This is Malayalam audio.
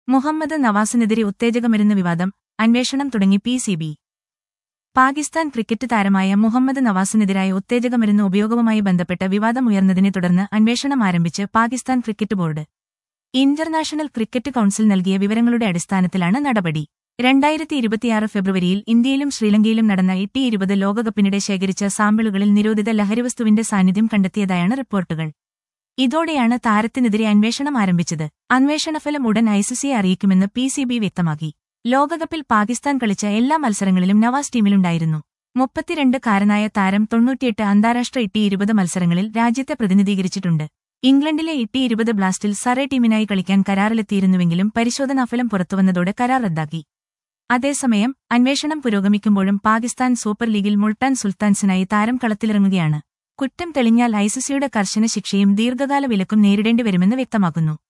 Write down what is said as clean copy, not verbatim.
മുഹമ്മദ് നവാസിനെതിരെ ഉത്തേജകമരുന്ന് വിവാദം, അന്വേഷണം തുടങ്ങി PCB. പാകിസ്ഥാൻ ക്രിക്കറ്റ് താരമായ മുഹമ്മദ് നവാസിനെതിരായ ഉത്തേജകമരുന്ന് ഉപയോഗവുമായി ബന്ധപ്പെട്ട വിവാദമുയർന്നതിനെ തുടർന്ന് അന്വേഷണം ആരംഭിച്ച് Pakistan cricket board. International cricket council നൽകിയ വിവരങ്ങളുടെ അടിസ്ഥാനത്തിലാണ് നടപടി. 2026 ഫെബ്രുവരിയിൽ ഇന്ത്യയിലും ശ്രീലങ്കയിലും നടന്ന T20 ലോകകപ്പിനിടെ ശേഖരിച്ച സാമ്പിളുകളിൽ നിരോധിത ലഹരിവസ്തുവിന്റെ സാന്നിധ്യം കണ്ടെത്തിയതായാണ് റിപ്പോർട്ടുകൾ. ഇതോടെയാണ് താരത്തിനെതിരെ അന്വേഷണം ആരംഭിച്ചത്. അന്വേഷണഫലം ഉടൻ ICCയെ അറിയിക്കുമെന്ന് PCB വ്യക്തമാക്കി. ലോകകപ്പിൽ പാകിസ്ഥാൻ കളിച്ച എല്ലാ മത്സരങ്ങളിലും നവാസ് ടീമിലുണ്ടായിരുന്നു. 32-കാരനായ താരം 98 അന്താരാഷ്ട്ര T20 മത്സരങ്ങളിൽ രാജ്യത്തെ പ്രതിനിധീകരിച്ചിട്ടുണ്ട്. ഇംഗ്ലണ്ടിലെ T20 ബ്ലാസ്റ്റിൽ സറേ ടീമിനായി കളിക്കാൻ കരാറിലെത്തിയിരുന്നുവെങ്കിലും പരിശോധനാഫലം പുറത്തുവന്നതോടെ കരാർ റദ്ദാക്കി. അതേസമയം അന്വേഷണം പുരോഗമിക്കുമ്പോഴും പാകിസ്ഥാൻ സൂപ്പർ ലീഗിൽ മുൾട്ടാൻ സുൽത്താൻസിനായി താരം കളത്തിലിറങ്ങുകയാണ്. കുറ്റം തെളിഞ്ഞാൽ ICCയുടെ കർശന ശിക്ഷയും ദീർഘകാല വിലക്കും നേരിടേണ്ടിവരുമെന്ന് വ്യക്തമാക്കുന്നു.